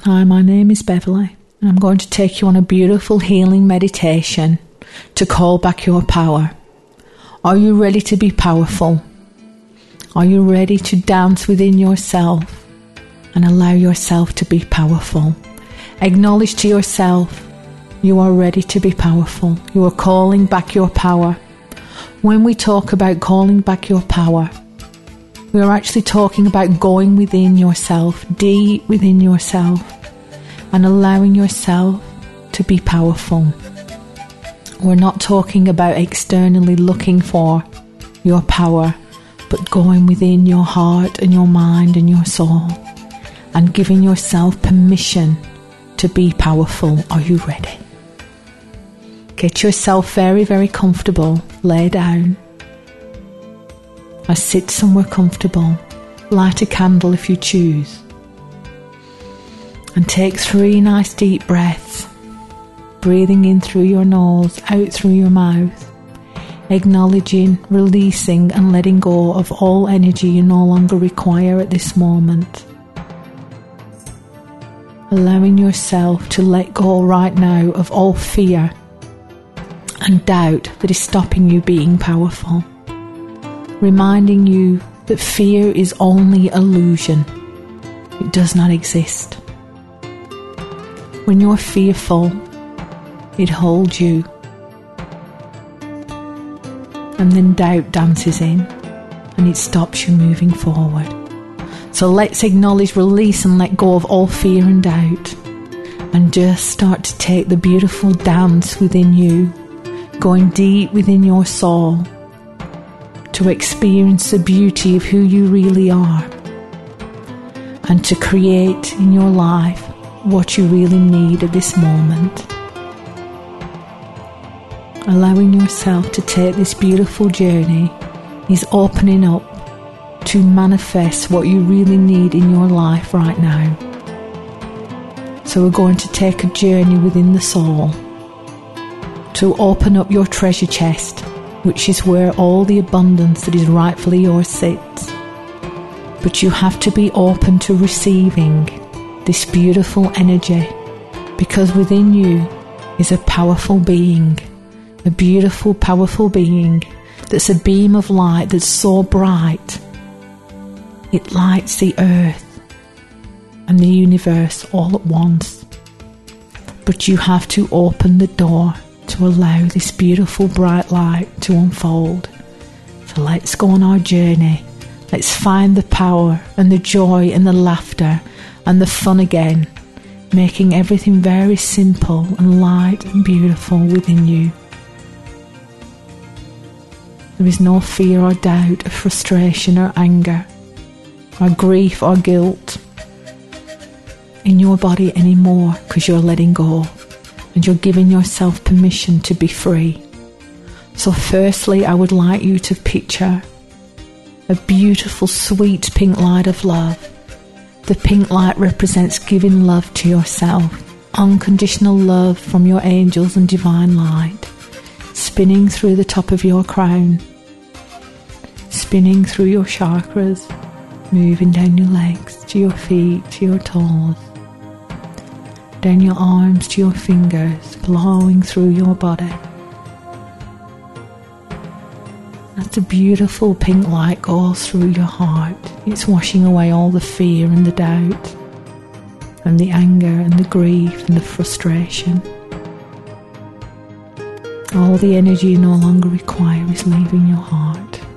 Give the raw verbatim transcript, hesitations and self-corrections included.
Hi, my name is Beverly, and I'm going to take you on a beautiful healing meditation to call back your power. Are you ready to be powerful? Are you ready to dance within yourself and allow yourself to be powerful? Acknowledge to yourself you are ready to be powerful. You are calling back your power. When we talk about calling back your power, we are actually talking about going within yourself, deep within yourself, and allowing yourself to be powerful. We're not talking about externally looking for your power, but going within your heart and your mind and your soul and giving yourself permission to be powerful. Are you ready? Get yourself very, very comfortable. Lay down. Or sit somewhere comfortable. Light a candle if you choose. And take three nice deep breaths. Breathing in through your nose, out through your mouth. Acknowledging, releasing and letting go of all energy you no longer require at this moment. Allowing yourself to let go right now of all fear and doubt that is stopping you being powerful. Reminding you that fear is only illusion. It does not exist. When you're fearful, it holds you. And then doubt dances in and it stops you moving forward. So let's acknowledge, release and let go of all fear and doubt and just start to take the beautiful dance within you, going deep within your soul to experience the beauty of who you really are and to create in your life what you really need at this moment. Allowing yourself to take this beautiful journey is opening up to manifest what you really need in your life right now. So we're going to take a journey within the soul to open up your treasure chest, which is where all the abundance that is rightfully yours sits. But you have to be open to receiving this beautiful energy, because within you is a powerful being. A beautiful, powerful being that's a beam of light that's so bright it lights the earth and the universe all at once. But you have to open the door to allow this beautiful bright light to unfold. So let's go on our journey. Let's find the power and the joy and the laughter and the fun again, making everything very simple and light and beautiful within you. There is no fear or doubt or frustration or anger or grief or guilt in your body anymore, because you're letting go and you're giving yourself permission to be free. So firstly, I would like you to picture a beautiful, sweet pink light of love. The pink light represents giving love to yourself, unconditional love from your angels and divine light. Spinning through the top of your crown, spinning through your chakras, moving down your legs to your feet, to your toes, down your arms to your fingers, blowing through your body. As the beautiful pink light goes through your heart, it's washing away all the fear and the doubt and the anger and the grief and the frustration. All the energy you no longer require is leaving your heart.